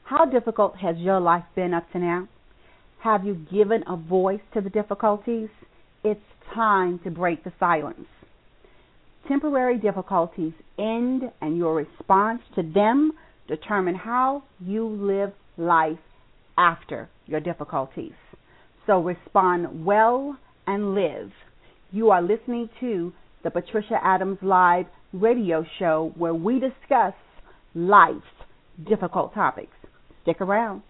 How difficult has your life been up to now? Have you given a voice to the difficulties? It's time to break the silence. Temporary difficulties end, and your response to them determine how you live life after your difficulties. So respond well and live. You are listening to the Patricia Adams Live radio show where we discuss life's difficult topics. Stick around.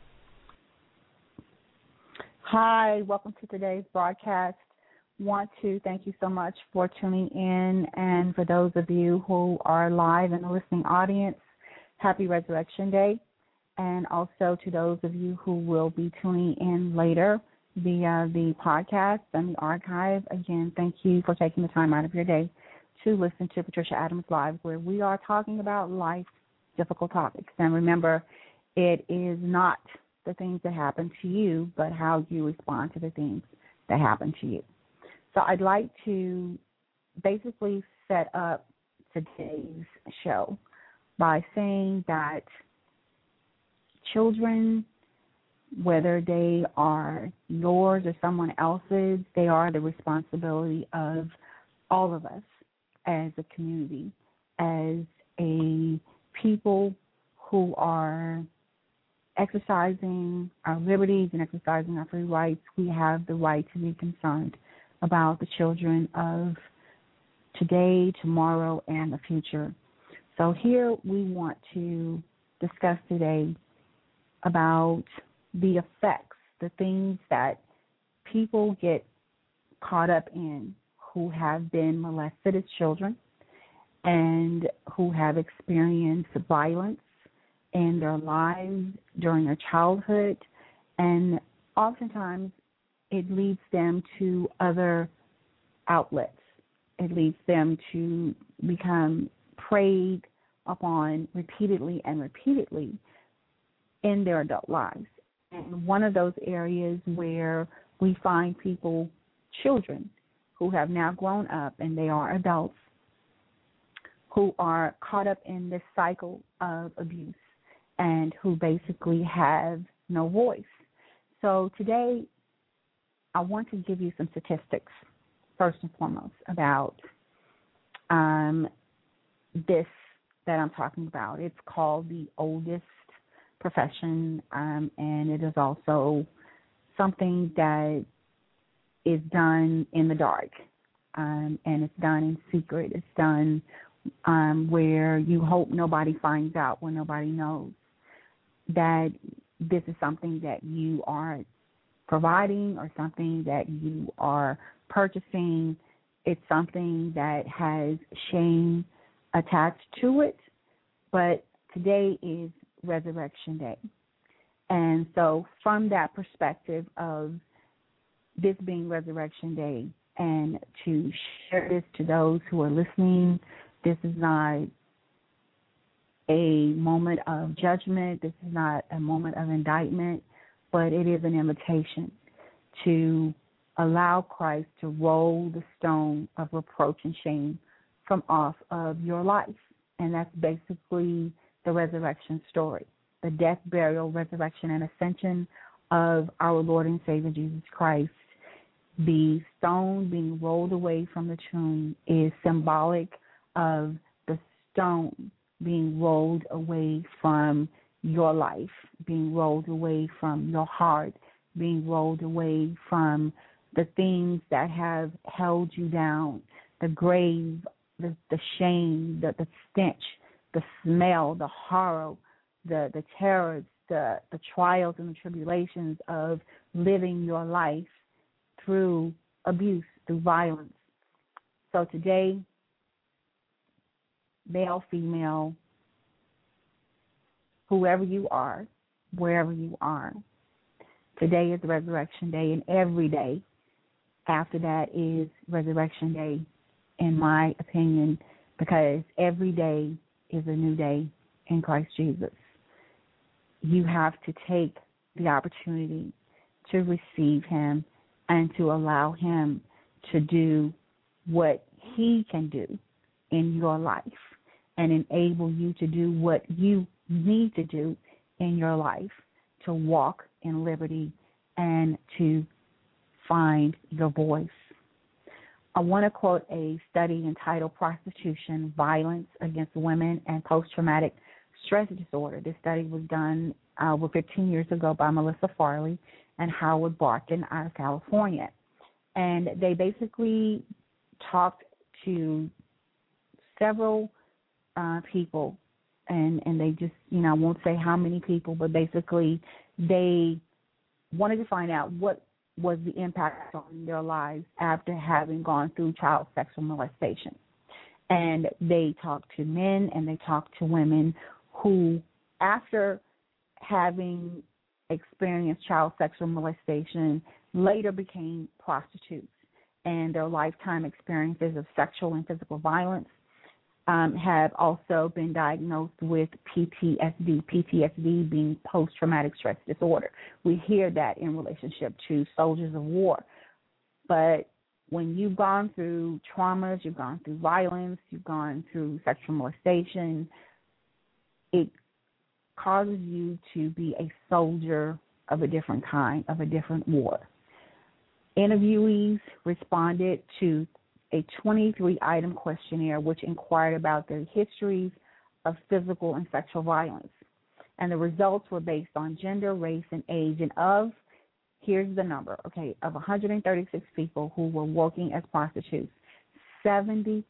Hi, welcome to today's broadcast. Want to thank you so much for tuning in, and for those of you who are live in the listening audience, happy Resurrection Day. And also to those of you who will be tuning in later via the podcast and the archive, again, thank you for taking the time out of your day to listen to Patricia Adams Live, where we are talking about life's difficult topics. And remember, it is not the things that happen to you, but how you respond to the things that happen to you. So I'd like to basically set up today's show by saying that children, whether they are yours or someone else's, they are the responsibility of all of us as a community, as a people who are exercising our liberties and exercising our free rights. We have the right to be concerned about the children of today, tomorrow, and the future. So here we want to discuss today about the effects, the things that people get caught up in who have been molested as children and who have experienced violence in their lives during their childhood, and oftentimes it leads them to other outlets. It leads them to become preyed upon repeatedly and repeatedly in their adult lives. And one of those areas where we find people, children, who have now grown up and they are adults, who are caught up in this cycle of abuse and who basically have no voice. So today, I want to give you some statistics, first and foremost, about this that I'm talking about. It's called the oldest profession, and it is also something that is done in the dark, and it's done in secret. It's done where you hope nobody finds out, where nobody knows that this is something that you are providing or something that you are purchasing. It's something that has shame attached to it, but today is Resurrection Day. And so from that perspective of this being Resurrection Day, and to share this to those who are listening, this is not a moment of judgment. This is not a moment of indictment, but it is an invitation to allow Christ to roll the stone of reproach and shame from off of your life. And that's basically the resurrection story, the death, burial, resurrection, and ascension of our Lord and Savior Jesus Christ. The stone being rolled away from the tomb is symbolic of the stone being rolled away from your life, being rolled away from your heart, being rolled away from the things that have held you down, the grave, the shame, the stench, the smell, the horror, the terrors, the trials and the tribulations of living your life through abuse, through violence. So today, male, female, whoever you are, wherever you are, today is Resurrection Day, and every day after that is Resurrection Day, in my opinion, because every day is a new day in Christ Jesus. You have to take the opportunity to receive Him and to allow Him to do what He can do in your life and enable you to do what you need to do in your life to walk in liberty and to find your voice. I want to quote a study entitled Prostitution, Violence Against Women and Post-Traumatic Stress Disorder. This study was done over 15 years ago by Melissa Farley and Howard Barkin out of California. And they basically talked to several people, and they just, I won't say how many people, but basically they wanted to find out what was the impact on their lives after having gone through child sexual molestation. And they talked to men and they talked to women who, after having experienced child sexual molestation, later became prostitutes. And their lifetime experiences of sexual and physical violence have also been diagnosed with PTSD being post-traumatic stress disorder. We hear that in relationship to soldiers of war. But when you've gone through traumas, you've gone through violence, you've gone through sexual molestation, it causes you to be a soldier of a different kind, of a different war. Interviewees responded to a 23-item questionnaire which inquired about their histories of physical and sexual violence. And the results were based on gender, race, and age. And here's the number, of 136 people who were working as prostitutes, 75%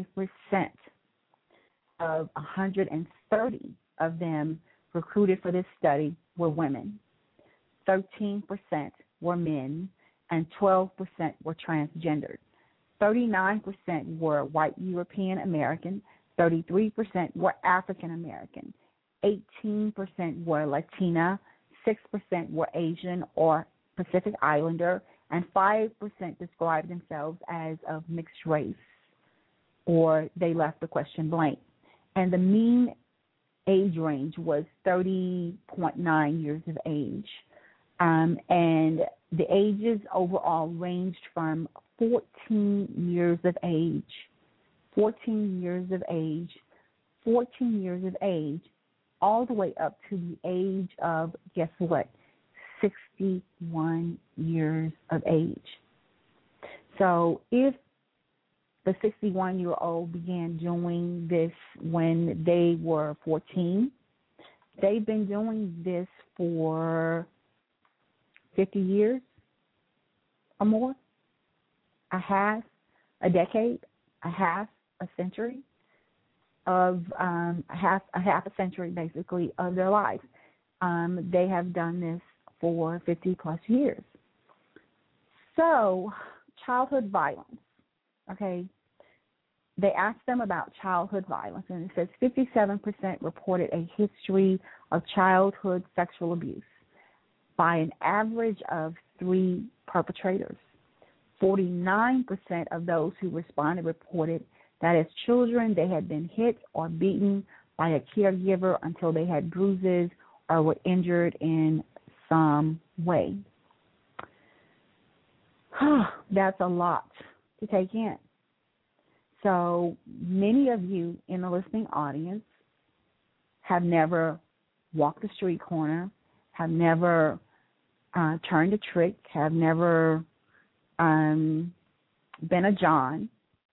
of 130 of them recruited for this study were women, 13% were men, and 12% were transgendered. 39% were white European American, 33% were African American, 18% were Latina, 6% were Asian or Pacific Islander, and 5% described themselves as of mixed race, or they left the question blank. And the mean age range was 30.9 years of age. And the ages overall ranged from 14 years of age, all the way up to the age of, guess what, 61 years of age. So if the 61-year-old began doing this when they were 14, they've been doing this for 50 years or more, a half a decade, a half a century of half a century basically of their life. They have done this for 50 plus years. So childhood violence, they asked them about childhood violence, and it says 57% reported a history of childhood sexual abuse by an average of 3 perpetrators. 49% of those who responded reported that as children they had been hit or beaten by a caregiver until they had bruises or were injured in some way. That's a lot to take in. So many of you in the listening audience have never walked the street corner, have never turned a trick, have never been a John.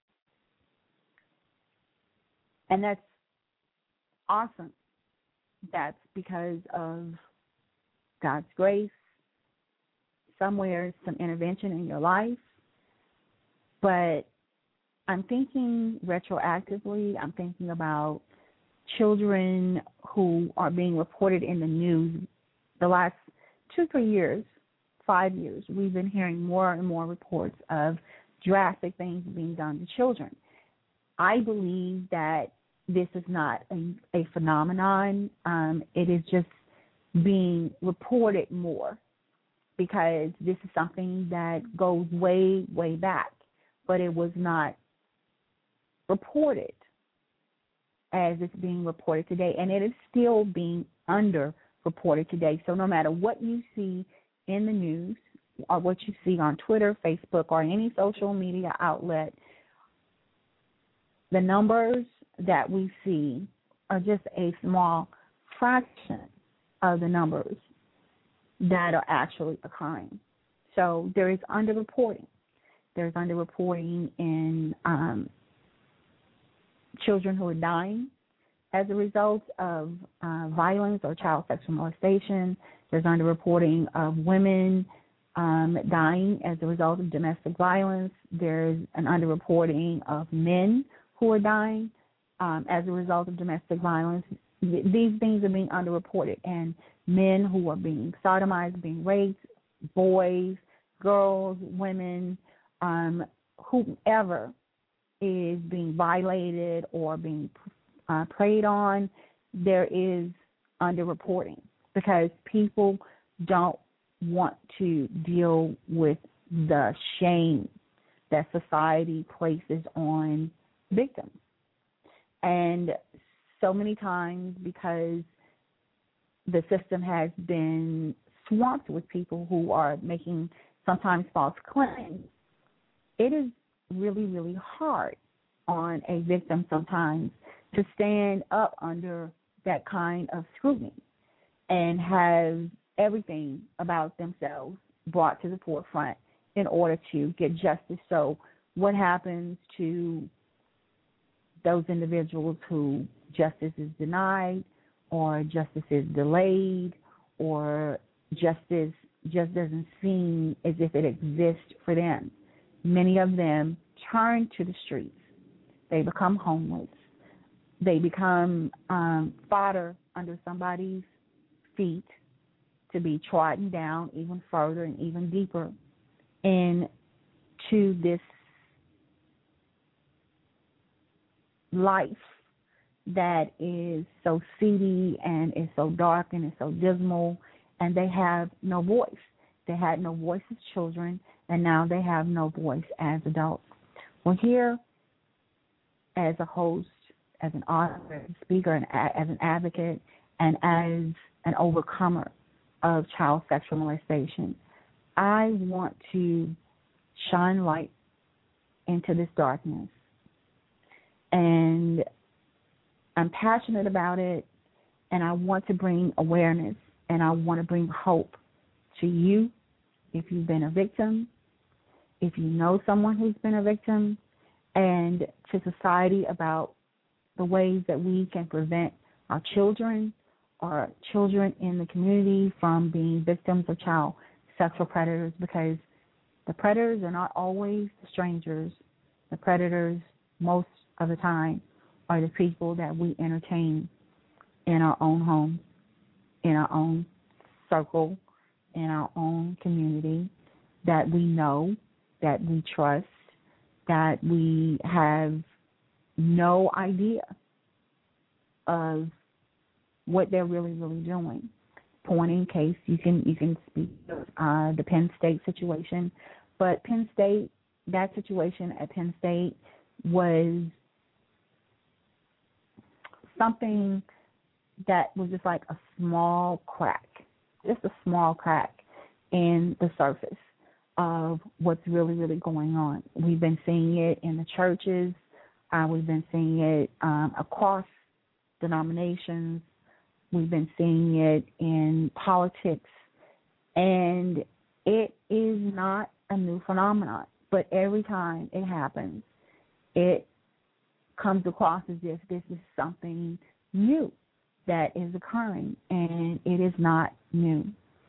And that's awesome. That's because of God's grace, somewhere, some intervention in your life. But I'm thinking retroactively, I'm thinking about children who are being reported in the news the last 2-3 years, 5 years. We've been hearing more and more reports of drastic things being done to children. I believe that this is not a phenomenon. It is just being reported more because this is something that goes way, way back, but it was not reported as it's being reported today, and it is still being underreported today. So no matter what you see in the news or what you see on Twitter, Facebook, or any social media outlet, the numbers that we see are just a small fraction of the numbers that are actually occurring. So there is underreporting. There's underreporting in children who are dying as a result of violence or child sexual molestation. There's underreporting of women dying as a result of domestic violence. There's an underreporting of men who are dying as a result of domestic violence. These things are being underreported, and men who are being sodomized, being raped, boys, girls, women, whomever is being violated or being preyed on, there is underreporting because people don't want to deal with the shame that society places on victims. And so many times, because the system has been swamped with people who are making sometimes false claims, it is really, really hard on a victim sometimes to stand up under that kind of scrutiny and have everything about themselves brought to the forefront in order to get justice. So what happens to those individuals who justice is denied or justice is delayed or justice just doesn't seem as if it exists for them? Many of them turn to the streets. They become homeless. They become fodder under somebody's feet to be trodden down even further and even deeper into this life that is so seedy and is so dark and is so dismal, and they have no voice. They had no voice as children, and now they have no voice as adults. We're here as a host, as an author, as a speaker, and as an advocate, and as an overcomer of child sexual molestation. I want to shine light into this darkness. And I'm passionate about it, and I want to bring awareness, and I want to bring hope to you if you've been a victim, if you know someone who's been a victim, and to society about the ways that we can prevent our children or children in the community from being victims of child sexual predators, because the predators are not always the strangers. The predators, most of the time, are the people that we entertain in our own home, in our own circle, in our own community, that we know, that we trust, that we have no idea of what they're really, really doing. Point in case, you can speak the Penn State situation, but Penn State, that situation at Penn State was something that was just like a small crack in the surface of what's really, really going on. We've been seeing it in the churches. We've been seeing it across denominations. We've been seeing it in politics. And it is not a new phenomenon. But every time it happens, it comes across as if this is something new that is occurring, and it is not new.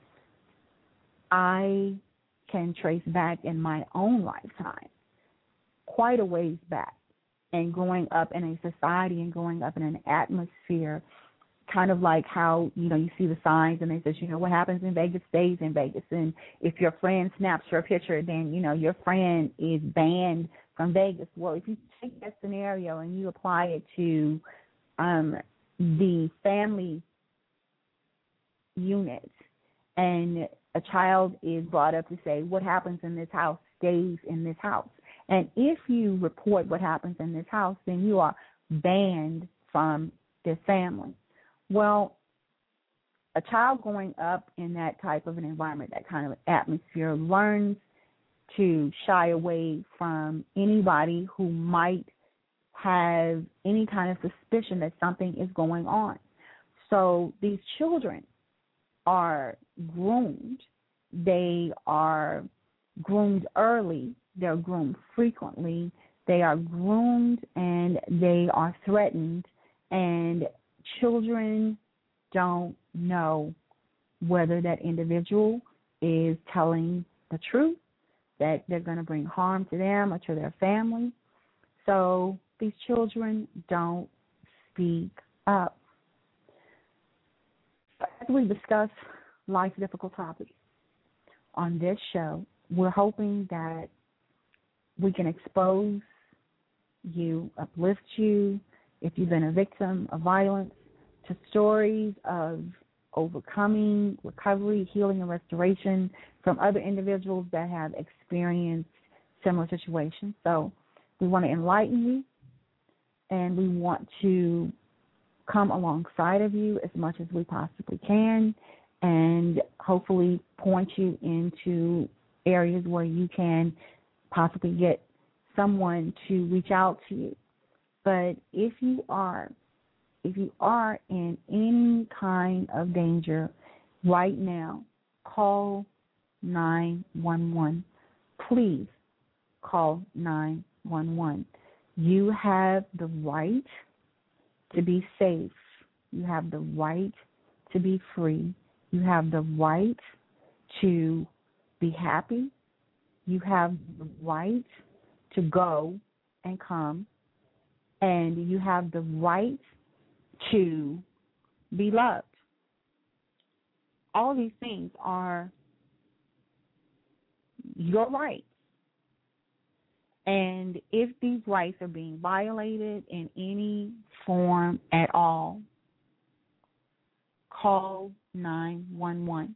I can trace back in my own lifetime quite a ways back, and growing up in a society and growing up in an atmosphere, kind of like how, you see the signs and they say, what happens in Vegas stays in Vegas. And if your friend snaps your picture, then, your friend is banned from Vegas. Well, if you take that scenario and you apply it to the family unit, and a child is brought up to say, what happens in this house stays in this house. And if you report what happens in this house, then you are banned from this family. Well, a child growing up in that type of an environment, that kind of atmosphere, learns to shy away from anybody who might have any kind of suspicion that something is going on. So these children are groomed. They are groomed early. They're groomed frequently. They are groomed and they are threatened. And children don't know whether that individual is telling the truth, that they're going to bring harm to them or to their family. So these children don't speak up. As we discuss life's difficult topics on this show, we're hoping that we can expose you, uplift you, if you've been a victim of violence, to stories of overcoming, recovery, healing, and restoration from other individuals that have experienced similar situations. So we want to enlighten you, and we want to come alongside of you as much as we possibly can, and hopefully point you into areas where you can possibly get someone to reach out to you. But if you are in any kind of danger right now, call 911. Please call 911. You have the right to be safe. You have the right to be free. You have the right to be happy. You have the right to go and come. And you have the right to be loved. All these things are your rights. And if these rights are being violated in any form at all, call 911.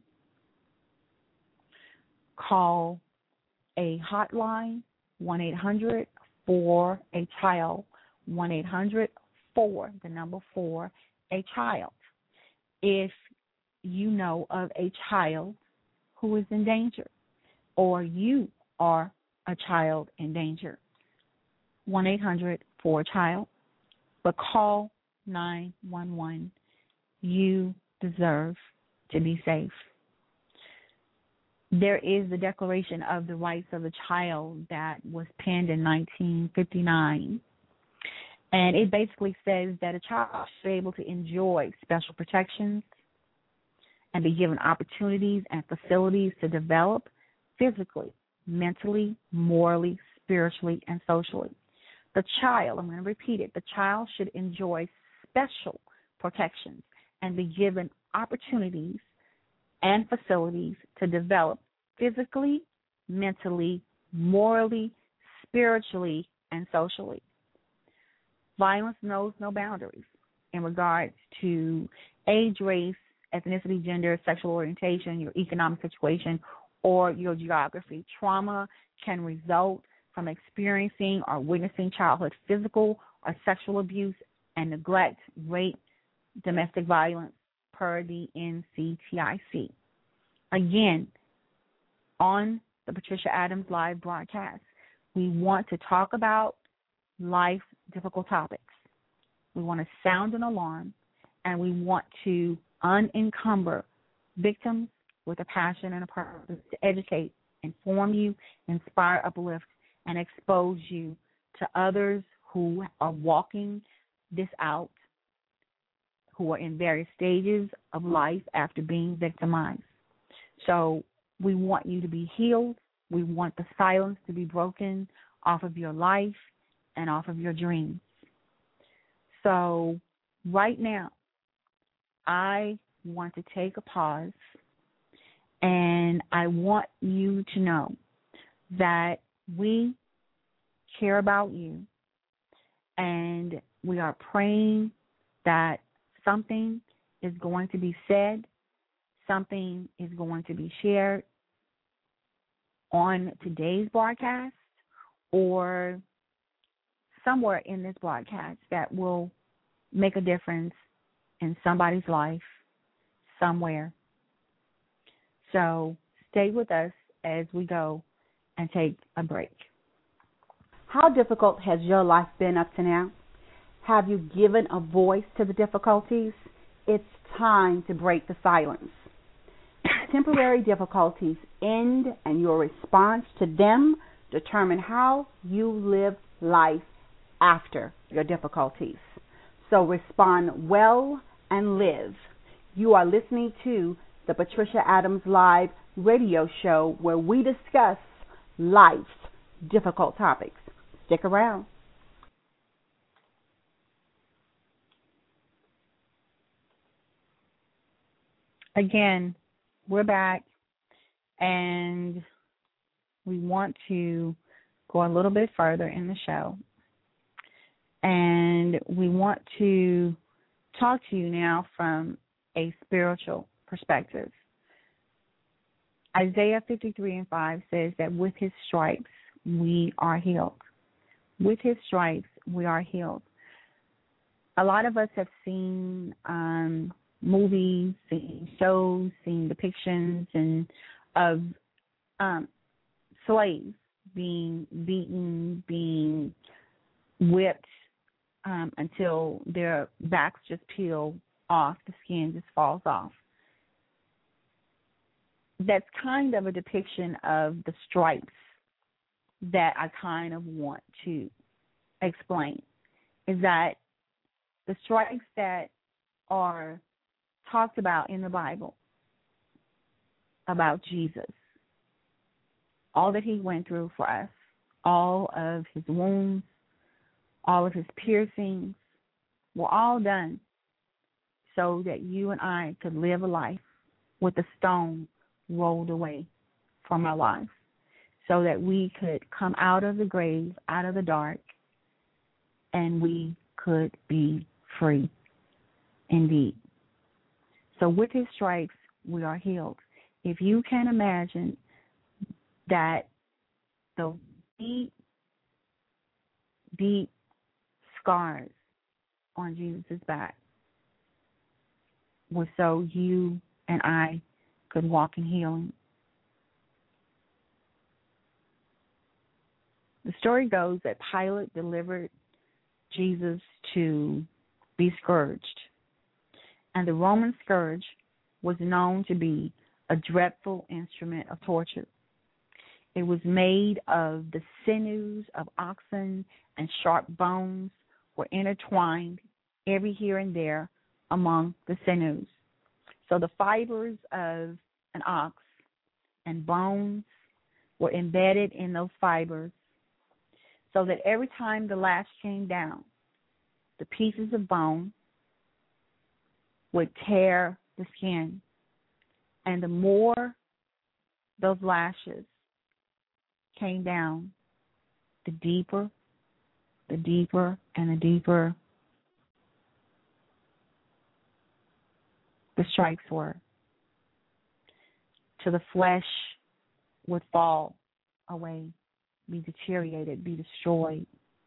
Call a hotline, 1-800-4-A-CHILD, 1-800-4, the number 4, a child. If you know of a child who is in danger, or you are a child in danger, 1-800-4-CHILD, but call 911. You deserve to be safe. There is the Declaration of the Rights of the Child that was penned in 1959. And it basically says that a child should be able to enjoy special protections and be given opportunities and facilities to develop physically, mentally, morally, spiritually, and socially. The child, I'm going to repeat it, the child should enjoy special protections and be given opportunities and facilities to develop physically, mentally, morally, spiritually, and socially. Violence knows no boundaries in regards to age, race, ethnicity, gender, sexual orientation, your economic situation, or your geography. Trauma can result from experiencing or witnessing childhood physical or sexual abuse and neglect, rape, domestic violence, per the NCTIC. Again, on the Patricia Adams Live broadcast, we want to talk about life's difficult topics. We want to sound an alarm, and we want to unencumber victims with a passion and a purpose to educate, inform you, inspire, uplift, and expose you to others who are walking this out, who are in various stages of life after being victimized. So we want you to be healed. We want the silence to be broken off of your life and off of your dreams. So right now, I want to take a pause, and I want you to know that we care about you, and we are praying that something is going to be said, something is going to be shared on today's broadcast or somewhere in this broadcast that will make a difference in somebody's life somewhere. So stay with us as we go and take a break. How difficult has your life been up to now? Have you given a voice to the difficulties? It's time to break the silence. temporary difficulties end and your response to them determine how you live life after your difficulties. So respond well and live. You are listening to the Patricia Adams Live radio show where we discuss life's difficult topics. Stick around. Again, we're back, and we want to go a little bit further in the show. And we want to talk to you now from a spiritual perspective. Isaiah 53:5 says that with his stripes we are healed. With his stripes we are healed. A lot of us have seen movies, seen shows, seen depictions of slaves being beaten, being whipped until their backs just peel off, the skin just falls off. That's kind of a depiction of the stripes that I kind of want to explain, is that the stripes that are talked about in the Bible about Jesus, all that he went through for us, all of his wounds, all of his piercings, were all done so that you and I could live a life with the stone rolled away from our lives, so that we could come out of the grave, out of the dark, and we could be free indeed. So with his stripes, we are healed. If you can imagine that the deep, deep scars on Jesus' back were so you and I could walk in healing. The story goes that Pilate delivered Jesus to be scourged. And the Roman scourge was known to be a dreadful instrument of torture. It was made of the sinews of oxen, and sharp bones were intertwined every here and there among the sinews. So the fibers of an ox and bones were embedded in those fibers, so that every time the lash came down, the pieces of bone would tear the skin. And the more those lashes came down, the deeper, and the deeper the stripes were, till the flesh would fall away, be deteriorated, be destroyed.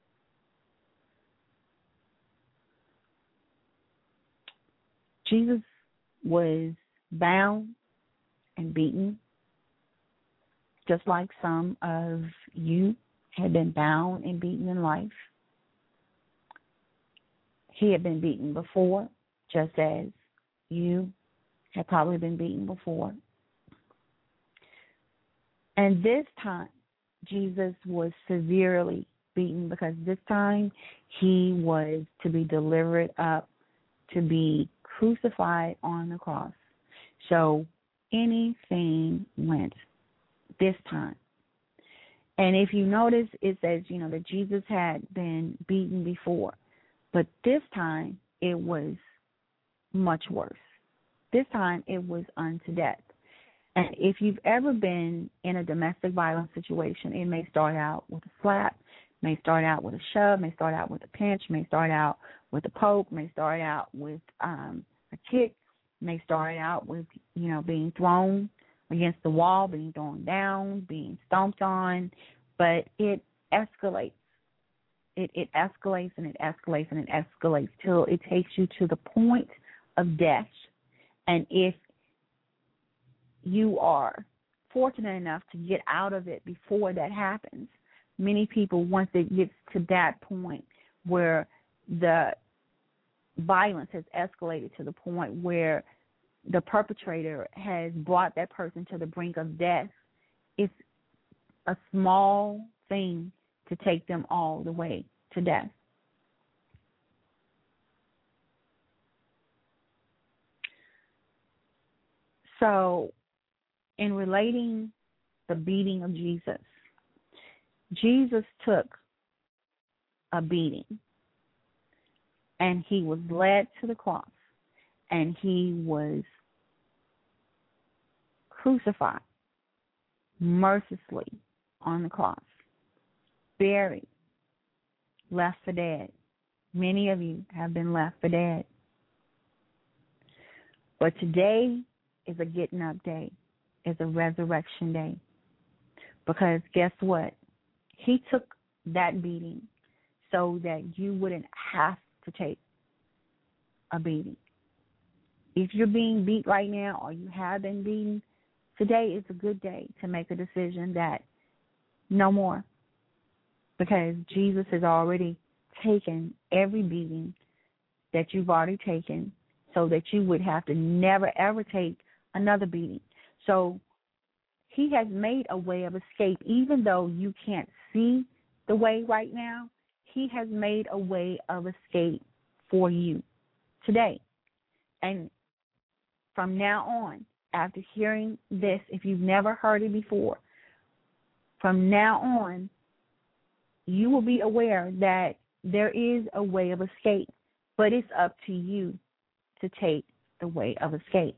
Jesus was bound and beaten, just like some of you had been bound and beaten in life. He had been beaten before, just as you had probably been beaten before. And this time, Jesus was severely beaten, because this time he was to be delivered up to be crucified on the cross. So anything went this time. And if you notice, it says, that Jesus had been beaten before, but this time it was much worse. This time it was unto death. And if you've ever been in a domestic violence situation, it may start out with a slap, may start out with a shove, may start out with a pinch, may start out with a poke, may start out with a kick, may start out with, being thrown against the wall, being thrown down, being stomped on, but it escalates. It escalates and it escalates and it escalates till it takes you to the point of death. And if you are fortunate enough to get out of it before that happens, many people, once it gets to that point where the violence has escalated to the point where the perpetrator has brought that person to the brink of death, it's a small thing to take them all the way to death. So, in relating the beating of Jesus, Jesus took a beating and he was led to the cross and he was crucified mercilessly on the cross, buried, left for dead. Many of you have been left for dead. But today is a getting up day, is a resurrection day. Because guess what? He took that beating so that you wouldn't have to take a beating. If you're being beat right now or you have been beaten, today is a good day to make a decision that no more. Because Jesus has already taken every beating that you've already taken so that you would have to never, ever take another beating. So he has made a way of escape. Even though you can't see the way right now, he has made a way of escape for you today. And from now on, after hearing this, if you've never heard it before, from now on, you will be aware that there is a way of escape, but it's up to you to take the way of escape.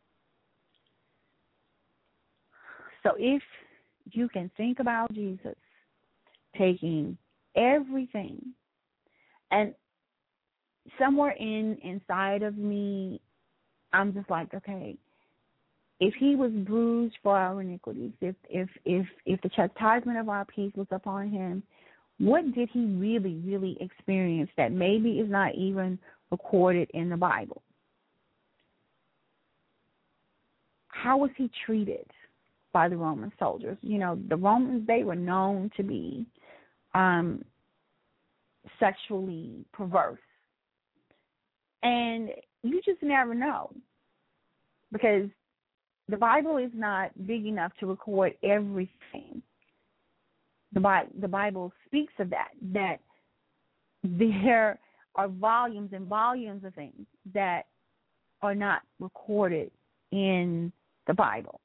So if you can think about Jesus taking everything, and somewhere inside of me, I'm just like, okay, if he was bruised for our iniquities, if the chastisement of our peace was upon him, what did he really, really experience that maybe is not even recorded in the Bible? How was he treated by the Roman soldiers? You know, the Romans, they were known to be sexually perverse. And you just never know, because the Bible is not big enough to record everything. The Bible speaks of that there are volumes and volumes of things that are not recorded in the Bible.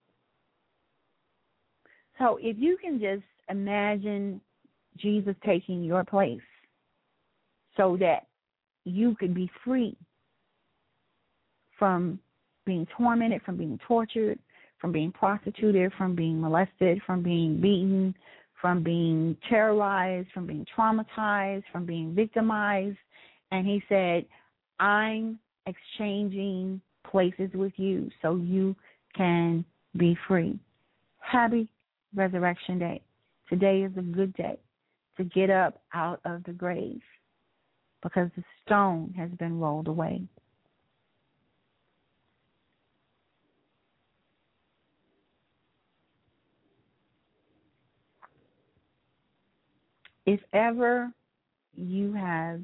So if you can just imagine Jesus taking your place so that you could be free from being tormented, from being tortured, from being prostituted, from being molested, from being beaten, from being terrorized, from being traumatized, from being victimized. And he said, I'm exchanging places with you so you can be free. Happy Resurrection Day. Today is a good day to get up out of the grave because the stone has been rolled away. If ever you have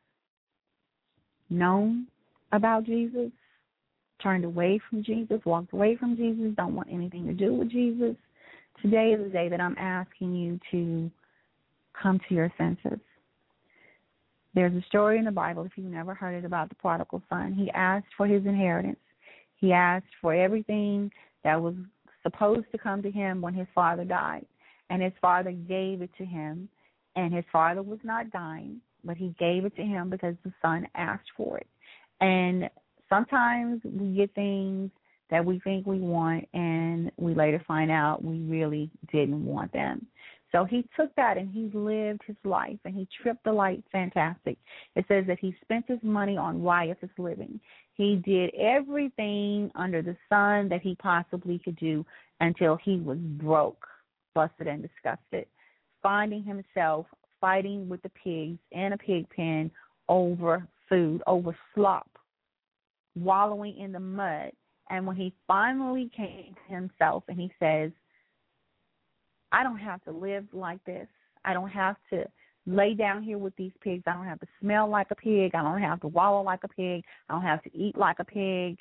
known about Jesus, turned away from Jesus, walked away from Jesus, don't want anything to do with Jesus, today is the day that I'm asking you to come to your senses. There's a story in the Bible, if you've never heard it, about the prodigal son. He asked for his inheritance. He asked for everything that was supposed to come to him when his father died. And his father gave it to him. And his father was not dying, but he gave it to him because the son asked for it. And sometimes we get things that we think we want, and we later find out we really didn't want them. So he took that and he lived his life, and he tripped the light fantastic. It says that he spent his money on riotous living. He did everything under the sun that he possibly could do until he was broke, busted, and disgusted, finding himself fighting with the pigs in a pig pen over food, over slop, wallowing in the mud. And when he finally came to himself and he says, I don't have to live like this. I don't have to lay down here with these pigs. I don't have to smell like a pig. I don't have to wallow like a pig. I don't have to eat like a pig.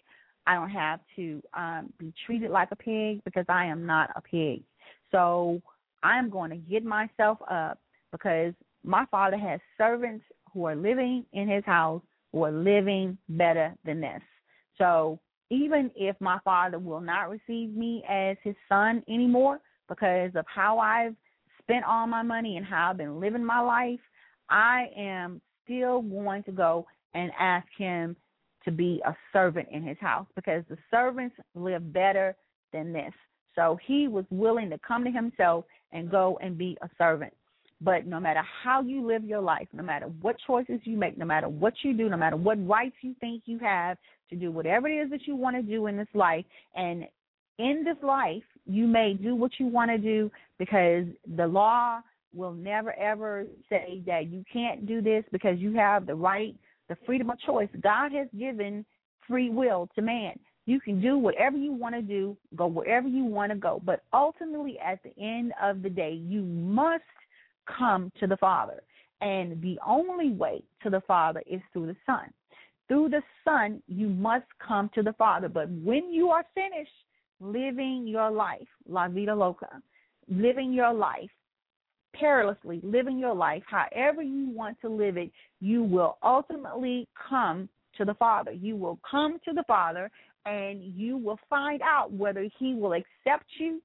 I don't have to be treated like a pig because I am not a pig. So I'm going to get myself up because my Father has servants who are living in his house who are living better than this. So even if my Father will not receive me as his son anymore because of how I've spent all my money and how I've been living my life, I am still going to go and ask him to be a servant in his house because the servants live better than this. So he was willing to come to himself and go and be a servant. But no matter how you live your life, no matter what choices you make, no matter what you do, no matter what rights you think you have to do whatever it is that you want to do in this life, and in this life, you may do what you want to do because the law will never, ever say that you can't do this because you have the right, the freedom of choice. God has given free will to man. You can do whatever you want to do, go wherever you want to go. But ultimately, at the end of the day, you must come to the Father. And the only way to the Father is through the Son. Through the Son, you must come to the Father. But when you are finished living your life, la vida loca, living your life, perilously living your life, however you want to live it, you will ultimately come to the Father. You will come to the Father, and you will find out whether he will accept you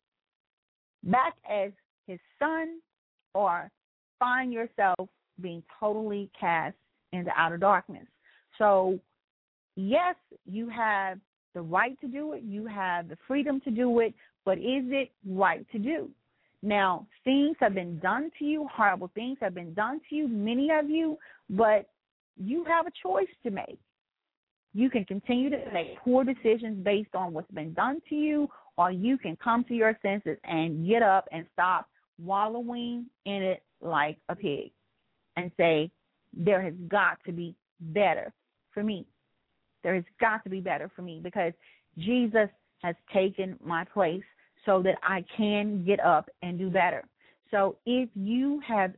back as his son or find yourself being totally cast into outer darkness. So, yes, you have the right to do it. You have the freedom to do it. But is it right to do? Now, things have been done to you. Horrible things have been done to you, many of you. But you have a choice to make. You can continue to make poor decisions based on what's been done to you, or you can come to your senses and get up and stop wallowing in it like a pig and say, there has got to be better for me. There has got to be better for me because Jesus has taken my place so that I can get up and do better. So if you have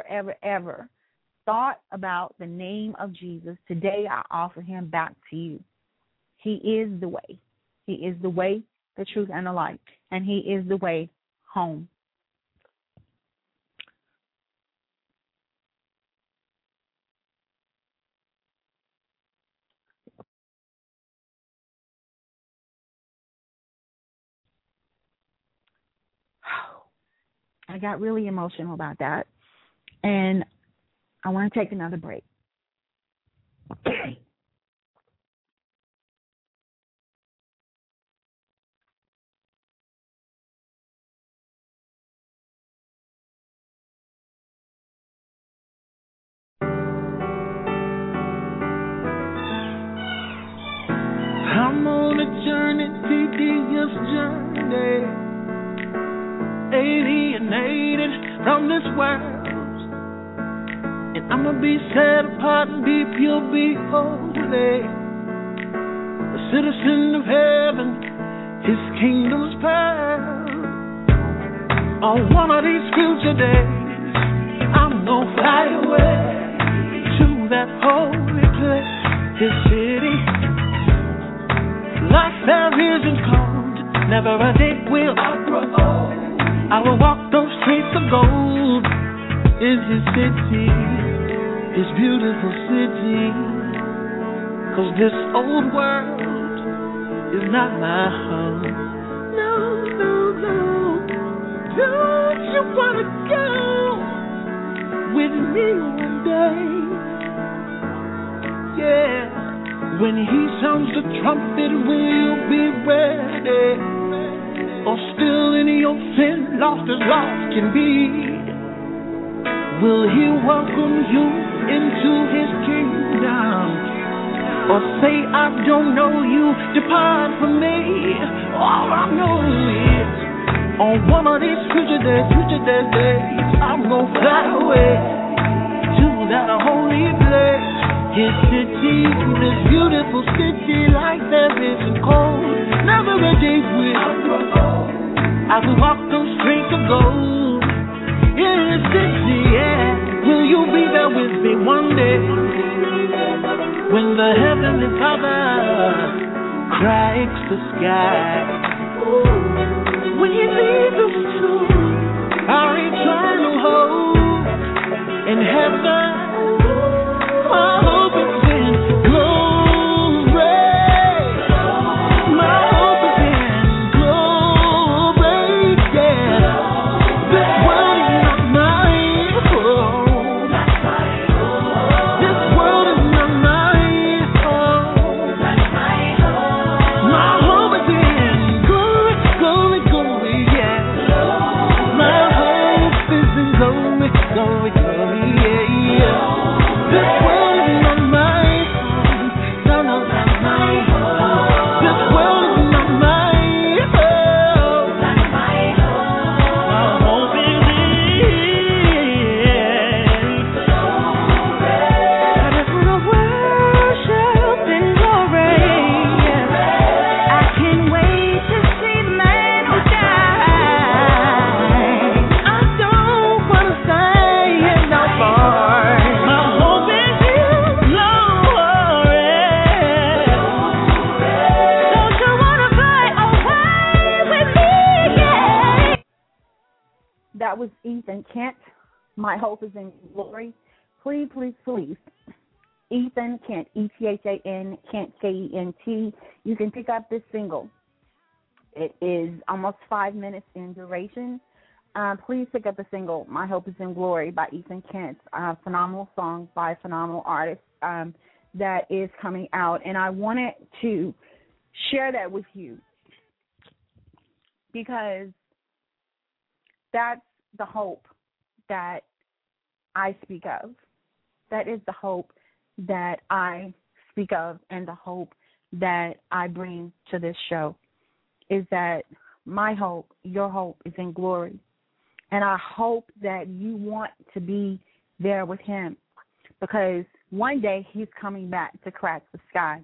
ever thought about the name of Jesus, today I offer him back to you. He is the way. He is the way, the truth, and the light. And he is the way home. I got really emotional about that. And I want to take another break. I'm on a journey, tedious journey, alienated from this world. And I'ma be set apart and be pure, be holy, a citizen of heaven, his kingdom's pearl. On one of these future days, I'm gonna fly away to that holy place, his city. Life there isn't cold, never a day will I grow old. I will walk those streets of gold in his city, his beautiful city. 'Cause this old world is not my home. No, no, no. Don't you wanna go with me one day? Yeah. When he sounds the trumpet, will you be ready? Or still in your sin, lost as lost can be? Will he welcome you into his kingdom? Or say, I don't know you, depart from me? All I know is, on one of these future days, I'm gonna fly away to that holy place. His city, this beautiful city, life there isn't cold, never a day will I will walk those streets of gold in his city, yeah. Will you be there with me one day when the heavenly Father cracks the sky. When he leads us to our eternal hope in heaven, my hope is in glory. My hope is in glory, yeah. This world is not my home. This world is not my home. My hope is in glory, glory, glory, yeah. My hope is in glory, glory, glory, yeah, yeah. This world is not my home. No, no, not my home. This world is not my home. My hope is in. I just wanna worship in glory. I can't wait to see the man who died. I don't wanna stay here no more. My hope is in glory. Don't you wanna fly away with me? Yeah. That was Ethan Kent. My hope is in glory. Please, please, please. Ethan Kent, ETHAN, Kent, KENT. You can pick up this single. It is almost 5 minutes in duration. Please pick up the single, My Hope is in Glory by Ethan Kent. Phenomenal song by a phenomenal artist that is coming out. And I wanted to share that with you because that's the hope that I speak of. That is the hope that I speak of and the hope that I bring to this show is that my hope, your hope is in glory. And I hope that you want to be there with him because one day he's coming back to crack the sky.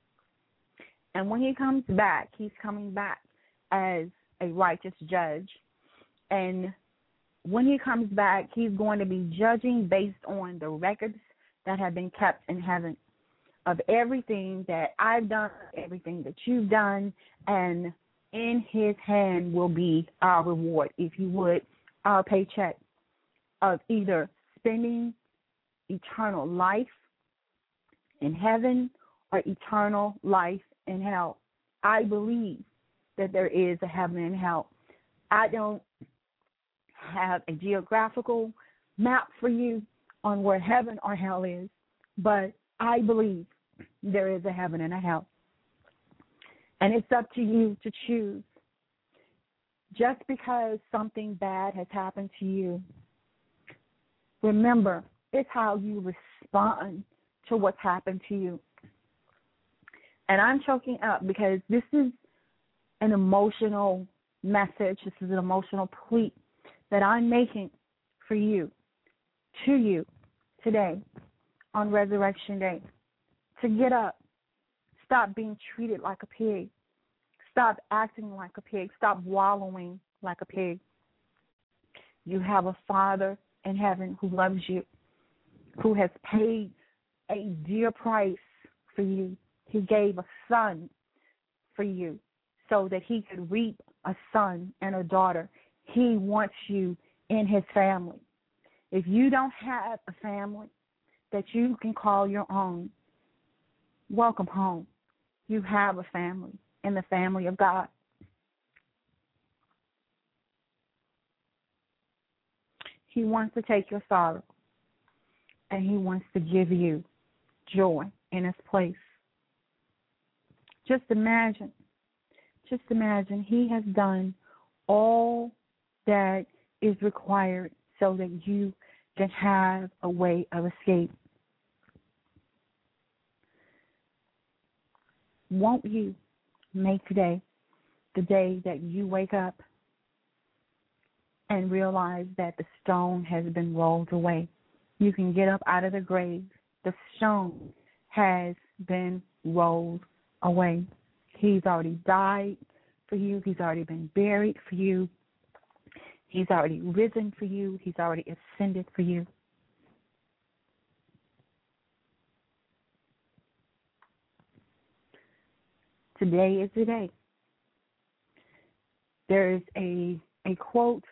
And when he comes back, he's coming back as a righteous judge. And when he comes back, he's going to be judging based on the records that have been kept in heaven of everything that I've done, everything that you've done, and in his hand will be our reward, if you would, our paycheck of either spending eternal life in heaven or eternal life in hell. I believe that there is a heaven and hell. I don't have a geographical map for you on where heaven or hell is, but I believe there is a heaven and a hell. And it's up to you to choose. Just because something bad has happened to you, remember, it's how you respond to what's happened to you. And I'm choking up because this is an emotional message. This is an emotional plea that I'm making for you, to you, today, on Resurrection Day, to get up. Stop being treated like a pig. Stop acting like a pig. Stop wallowing like a pig. You have a Father in heaven who loves you, who has paid a dear price for you. He gave a son for you so that he could reap a son and a daughter. He wants you in his family. If you don't have a family that you can call your own, welcome home. You have a family in the family of God. He wants to take your sorrow and he wants to give you joy in his place. Just imagine he has done all that is required so that you can have a way of escape. Won't you make today the day that you wake up and realize that the stone has been rolled away? You can get up out of the grave. The stone has been rolled away. He's already died for you. He's already been buried for you. He's already risen for you. He's already ascended for you. Today is the day. There's a quote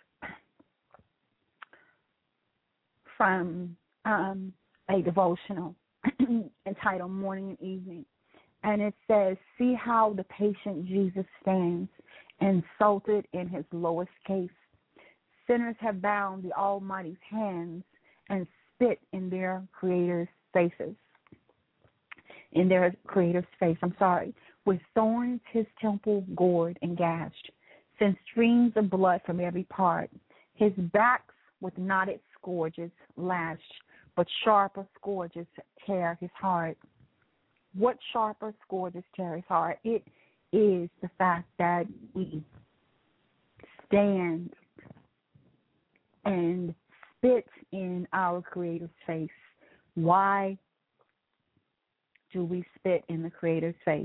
from a devotional entitled Morning and Evening. And it says, see how the patient Jesus stands, insulted in his lowest case. Sinners have bound the Almighty's hands and spit in their Creator's faces. In their Creator's face, with thorns his temple gored and gashed, sent streams of blood from every part. His backs with knotted scourges lashed, but sharper scourges tear his heart. What sharper scourges tear his heart? It is the fact that we stand and spit in our Creator's face. Why do we spit in the Creator's face?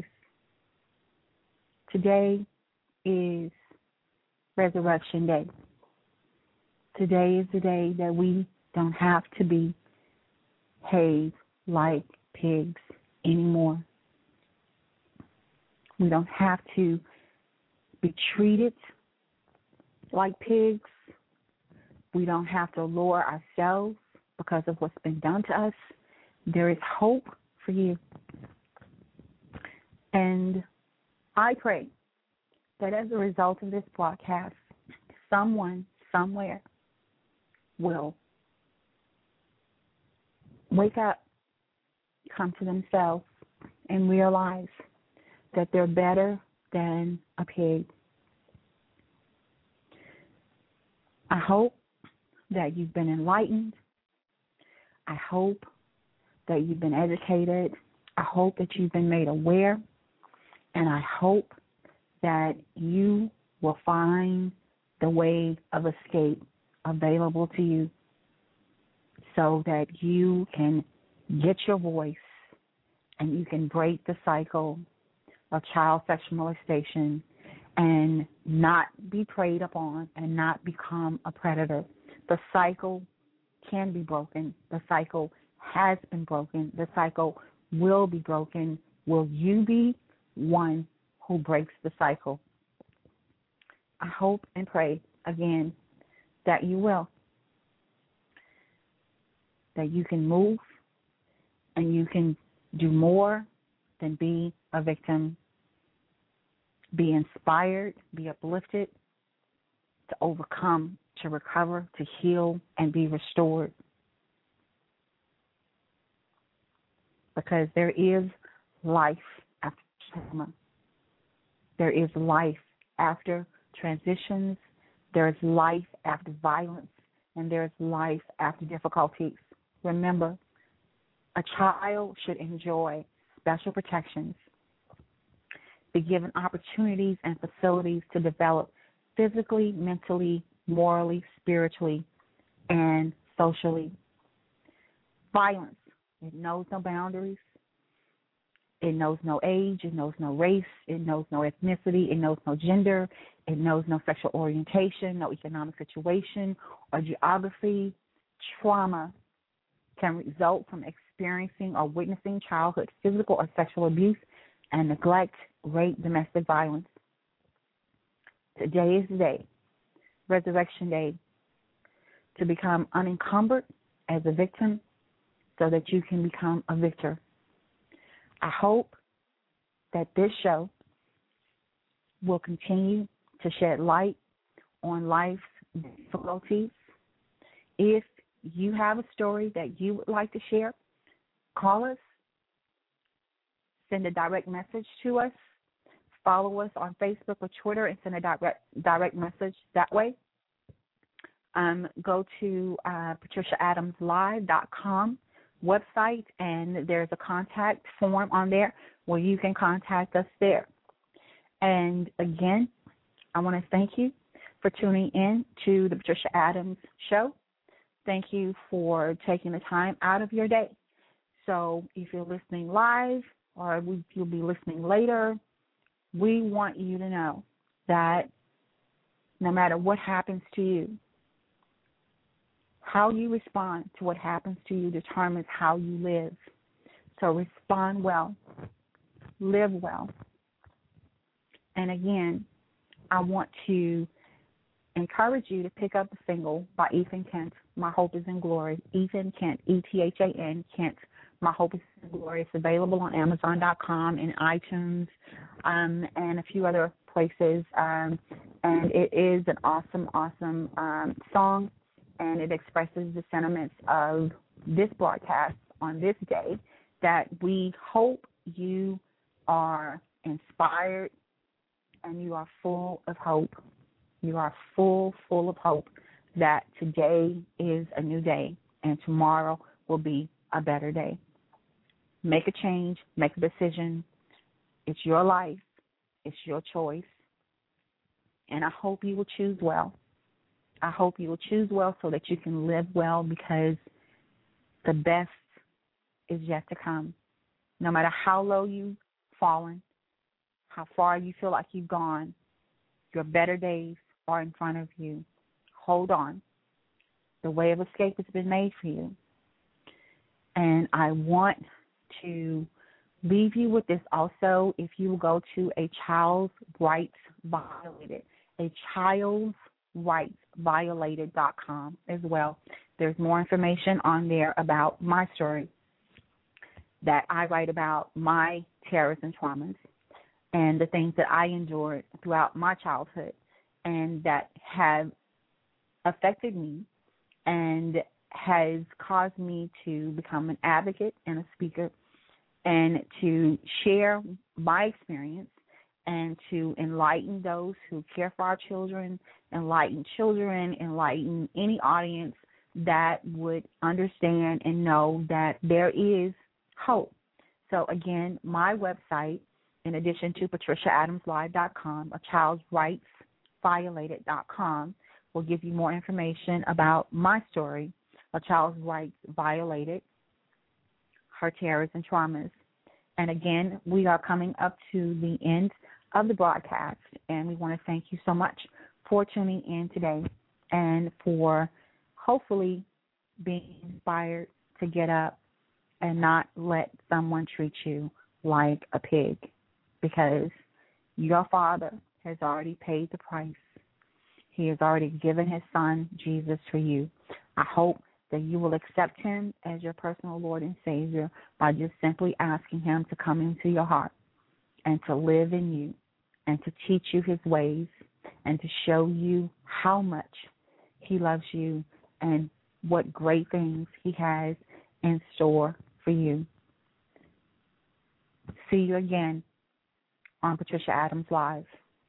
Today is Resurrection Day. Today is the day that we don't have to behave like pigs anymore. We don't have to be treated like pigs. We don't have to lower ourselves because of what's been done to us. There is hope for you. And I pray that as a result of this broadcast, someone, somewhere, will wake up, come to themselves, and realize that they're better than a pig. I hope that you've been enlightened. I hope that you've been educated. I hope that you've been made aware. And I hope that you will find the way of escape available to you so that you can get your voice and you can break the cycle of child sexual molestation and not be preyed upon and not become a predator. The cycle can be broken. The cycle has been broken. The cycle will be broken. Will you be one who breaks the cycle? I hope and pray again that you will. That you can move and you can do more than be a victim. Be inspired, be uplifted, to overcome, to recover, to heal, and be restored. Because there is life after trauma. There is life after transitions. There is life after violence. And there is life after difficulties. Remember, a child should enjoy special protections, be given opportunities and facilities to develop physically, mentally, morally, spiritually, and socially. Violence, it knows no boundaries. It knows no age. It knows no race. It knows no ethnicity. It knows no gender. It knows no sexual orientation, no economic situation or geography. Trauma can result from experiencing or witnessing childhood physical or sexual abuse and neglect, rape, domestic violence. Today is the day, Resurrection Day, to become unencumbered as a victim so that you can become a victor. I hope that this show will continue to shed light on life's difficulties. If you have a story that you would like to share, call us, send a direct message to us, follow us on Facebook or Twitter and send a direct message that way. Go to PatriciaAdamsLive.com website, and there's a contact form on there where you can contact us there. And again, I want to thank you for tuning in to the Patricia Adams Show. Thank you for taking the time out of your day. So if you're listening live or if you'll be listening later, we want you to know that no matter what happens to you, how you respond to what happens to you determines how you live. So respond well, live well, And again, I want to encourage you to pick up the single by Ethan Kent, My Hope is in Glory. Ethan Kent, Ethan, Kent, My Hope is in Glory. It's available on Amazon.com and iTunes and a few other places. And it is an awesome song, and it expresses the sentiments of this broadcast on this day, that we hope you are inspired and you are full of hope. You are full of hope that today is a new day and tomorrow will be a better day. Make a change, make a decision. It's your life. It's your choice. And I hope you will choose well. I hope you will choose well so that you can live well, because the best is yet to come. No matter how low you've fallen, how far you feel like you've gone, your better days are in front of you. Hold on. The way of escape has been made for you. And I want to leave you with this also. If you go to a child's rights violated.com as well, there's more information on there about my story, that I write about my terrors and traumas and the things that I endured throughout my childhood, and that have affected me and has caused me to become an advocate and a speaker, and to share my experience and to enlighten those who care for our children, enlighten any audience that would understand and know that there is hope. So again, my website, in addition to PatriciaAdamsLive.com, a child's rights violated.com, will give you more information about my story, A Child's Rights Violated, Her Terrors and Traumas. And again, we are coming up to the end of the broadcast, and we want to thank you so much for tuning in today and for hopefully being inspired to get up and not let someone treat you like a pig, because your Father has already paid the price. He has already given his Son, Jesus, for you. I hope that you will accept him as your personal Lord and Savior by just simply asking him to come into your heart and to live in you and to teach you his ways and to show you how much he loves you and what great things he has in store for you. See you again on Patricia Adams Live.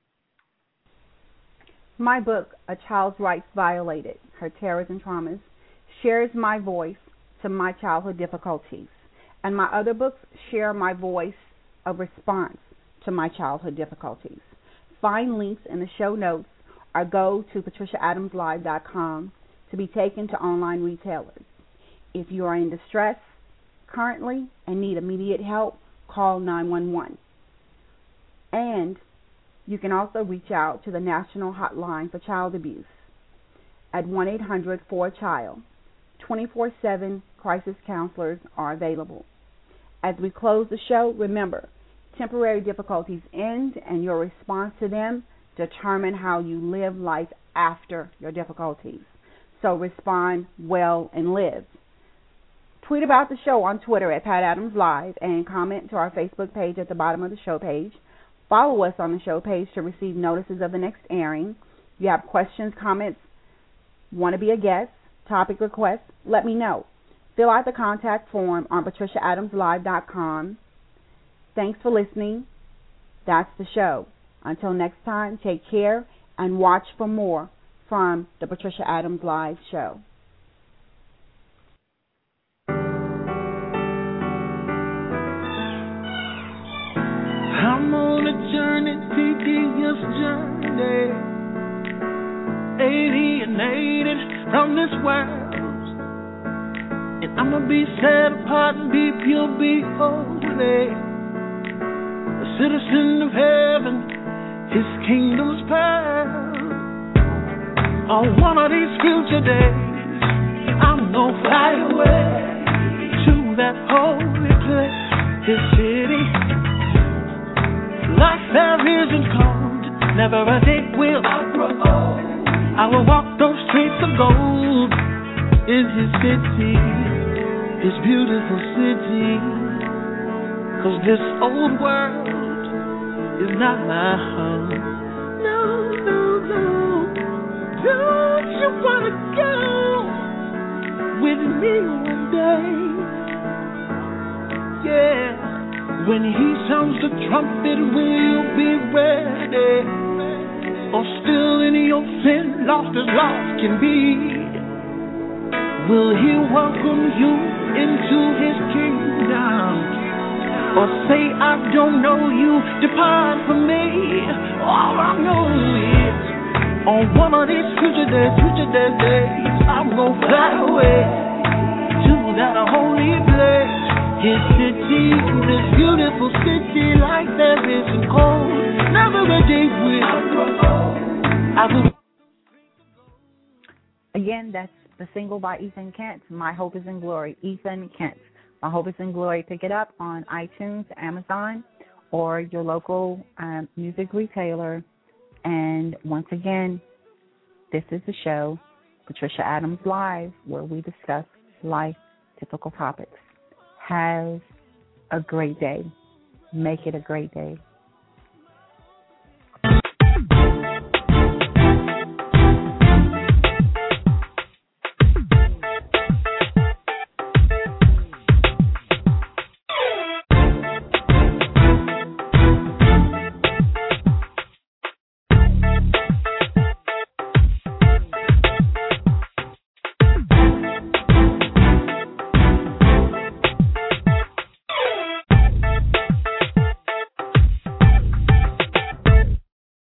My book, A Child's Rights Violated, Her Terrors and Traumas, shares my voice to my childhood difficulties. And my other books share my voice of response to my childhood difficulties. Find links in the show notes or go to PatriciaAdamsLive.com to be taken to online retailers. If you are in distress currently and need immediate help, call 911. And you can also reach out to the National Hotline for Child Abuse at 1-800-4CHILD. 24/7 crisis counselors are available. As we close the show, remember, temporary difficulties end, and your response to them determine how you live life after your difficulties. So respond well and live. Tweet about the show on Twitter at Pat Adams Live and comment to our Facebook page at the bottom of the show page. Follow us on the show page to receive notices of the next airing. If you have questions, comments, want to be a guest, topic requests, let me know. Fill out the contact form on PatriciaAdamsLive.com. Thanks for listening. That's the show. Until next time, take care and watch for more from the Patricia Adams Live show. I'm on a journey, tedious journey, alienated from this world, and I'ma be set apart and be pure, be holy, a citizen of heaven, his kingdom's pearl. On one of these future days, I'm gonna fly away to that holy place, his city. Like there isn't cold. never a day will grow old. I will walk those streets of gold in his city, his beautiful city. 'Cause this old world is not my home. No, no, no. Don't you wanna go with me one day? Yeah. When he sounds the trumpet, will you be ready? Or still in your sin, lost as lost can be? Will he welcome you into his kingdom? Or say, I don't know you, depart from me? All I know is, on one of these future days, I'm gonna fly away to that holy place. His city, this beautiful city, like there isn't cold. Never a day will grow old. I will. Again, that's the single by Ethan Kent, My Hope is in Glory. Ethan Kent, My Hope is in Glory. Pick it up on iTunes, Amazon, or your local music retailer. And once again, this is the show, Patricia Adams Live, where we discuss life typical topics. Have a great day. Make it a great day.